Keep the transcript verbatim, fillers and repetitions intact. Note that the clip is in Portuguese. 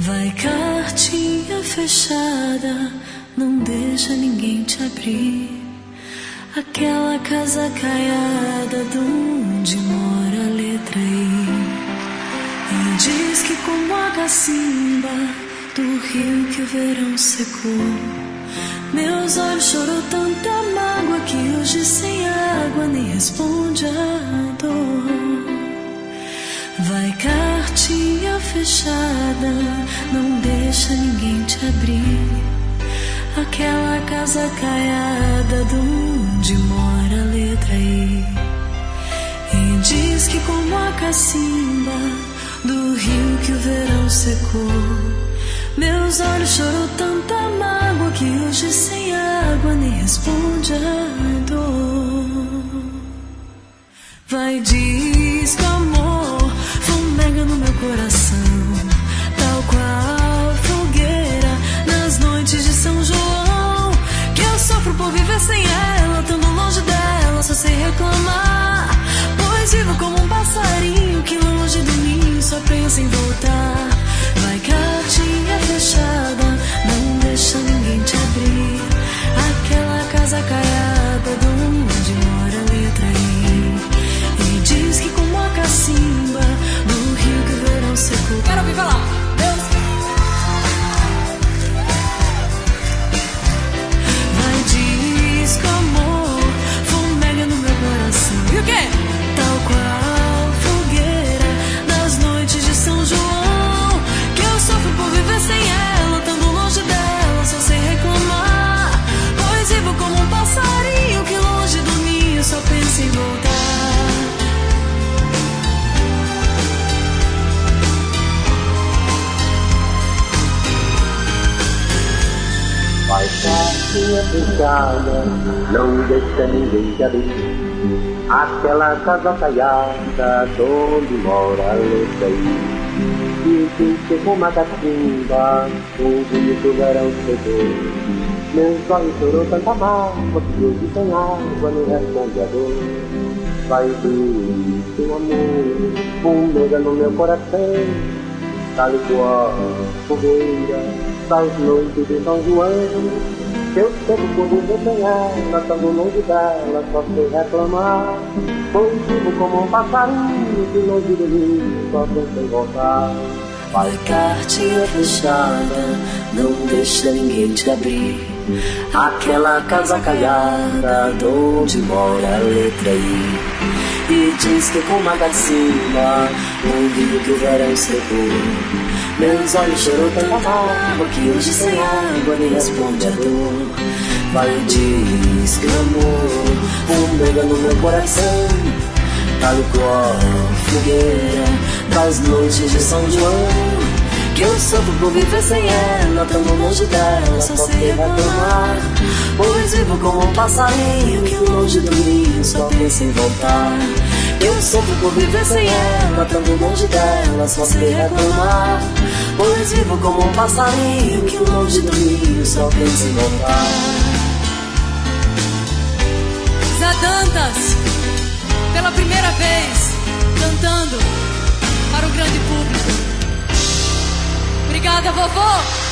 Vai, cartinha fechada, não deixa ninguém te abrir. Aquela casa caiada de onde mora a letra I. E diz que como a cacimba do rio que o verão secou, meus olhos chorou tanta mágoa que hoje sem água nem responde a dor. Vai, cartinha fechada, não deixa ninguém te abrir. Aquela casa caiada de onde mora a letra I. E diz que como a cacimba do rio que o verão secou, meus olhos chorou tanta mágoa que hoje sem água nem responde a dor. Vai, diz que o amor fumega no meu coração, tal qual fogueira nas noites de São João. Que eu sofro por viver sem ela, tão longe dela, só sei reclamar. Pois vivo como um passarinho que longe do ninho só pensa em voltar. Vai, cartinha fechada, não deixa ninguém te abrir. Aquela casa caiada de onde mora a letra I. E diz que como a cacimba do rio que o verão secou. Quero ouvir falar. Deus. Vai, diz que o amor fumega no meu coração. E o quê? Tal qual fogueira nas noites de São João. Que eu sofro por viver sem ela, tão longe dela, só sei reclamar. Pois vivo como um passarinho que longe do ninho só pensa em voltar. Vai, cartinha fechada, não deixa ninguém te abrir. Aquela casa caiada, onde mora a letra I. E diz que como a cacimba, o rio do verão chegou. Meus olhos chorou tanta mágoa que hoje sem água nem responde a dor. Vai, diz que o amor fumega no meu coração, tal qual fogueira das noites de São João. Eu sempre por viver sem ela, tão longe dela, só sei reclamar. Pois vivo como um passarinho que longe do ninho só pensa em voltar. Vai, cartinha fechada, não deixa ninguém te abrir. Aquela casa caiada de onde mora a letra I. E diz que como a cacimba o rio que o verão secou. Meus olhos chorou tanta mágoa que hoje sem água nem responde a dor. Vai, diz que o amor fumega no meu coração, tal qual fogueira das noites de São João. Que eu sofro por viver sem ela, tão longe dela, só sei reclamar. Pois vivo como um passarinho que longe do ninho só pensa em voltar. Eu sofro por viver sem ela, tão longe dela, só sei reclamar. Pois vivo como um passarinho que longe do ninho só pensa em voltar. Zé Dantas, pela primeira vez, cantando para o grande público. Obrigada, vovô!